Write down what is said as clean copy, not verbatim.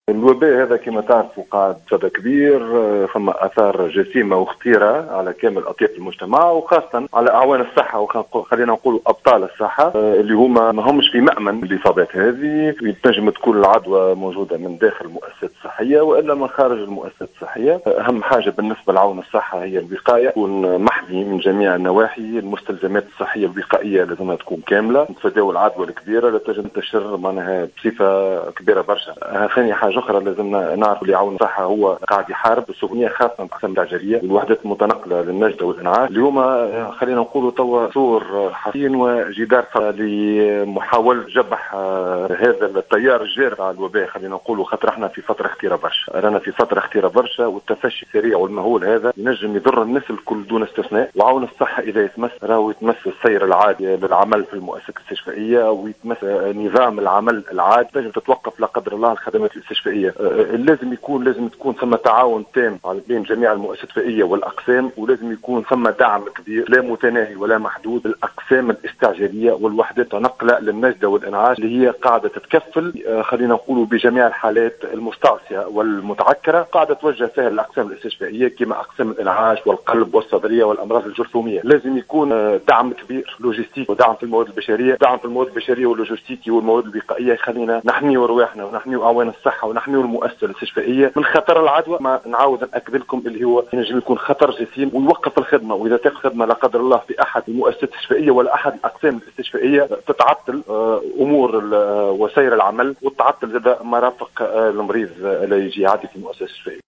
الوباء هذا كما تعرفوا قاعد صدى كبير، ثم اثار جسيمه وخطيره على كامل اطياف المجتمع وخاصه على اعوان الصحه وخلينا نقول ابطال الصحه اللي هما ما همش في مامن الاصابات هذه. تنجم تكون العدوى موجوده من داخل المؤسسات الصحيه والا من خارج المؤسسات الصحيه. اهم حاجه بالنسبه لعون الصحه هي الوقايه، تكون محمي من جميع النواحي. المستلزمات الصحيه الوقائيه لازمها تكون كامله، نتفاداو العدوى الكبيره لا تنجم تنتشر معناها بصفه كبيره برشا. ثاني حاجه اخرى لازمنا نعرف اللي عون الصحه هو قاعد يحارب السخونيه خاصه الاقسام الاعجابيه والوحدات المتنقله للنجده والانعاش. اليوم خلينا نقولوا توا صور حصين وجدار لمحاوله جبح هذا التيار الجارف على الوباء. خلينا نقولوا خاطر احنا في فتره خطيره برشا، رانا في فتره خطيره برشا، والتفشي السريع والمهول هذا ينجم يضر الناس الكل دون استثناء. وعون الصحه اذا يتمس راهو يتمس السير العادي للعمل في المؤسسات الاستشفائيه ويتمس نظام العمل العادي. لازم تتوقف لا قدر الله الخدمات الاستشفائيه. لازم تكون ثم تعاون تام بين جميع المؤسسات الاستشفائيه والاقسام، ولازم يكون ثم دعم كبير لا متناهي ولا محدود للاقسام الاستعجاليه والوحدات النقله للنجده والانعاش اللي هي قاعده تتكفل خلينا نقولوا بجميع الحالات المستعصيه والمتعكره، قاعده توجه فيها الاقسام الاستشفائيه كما اقسام الانعاش والقلب والصدريه والامراض الجرثوميه. لازم يكون دعم كبير لوجستيك ودعم في المواد البشريه، دعم في المواد البشريه واللوجستيكي والمواد الوقائيه يخلينا نحميوا رواحنا ونحميوا اعوان الصحه ونحميوا المؤسسه الاستشفائيه من خطر العدوى. ما نعاود ناكد لكم اللي هو ينجم يكون خطر جسيم ويوقف الخدمه، واذا تاخذ خدمه لا قدر الله في احد المؤسسات الاستشفائيه ولا احد الاقسام الاستشفائيه تتعطل امور وسير العمل وتتعطل زاد مرافق المريض اللي يجي يعدي في المؤسسه الاستشفائيه.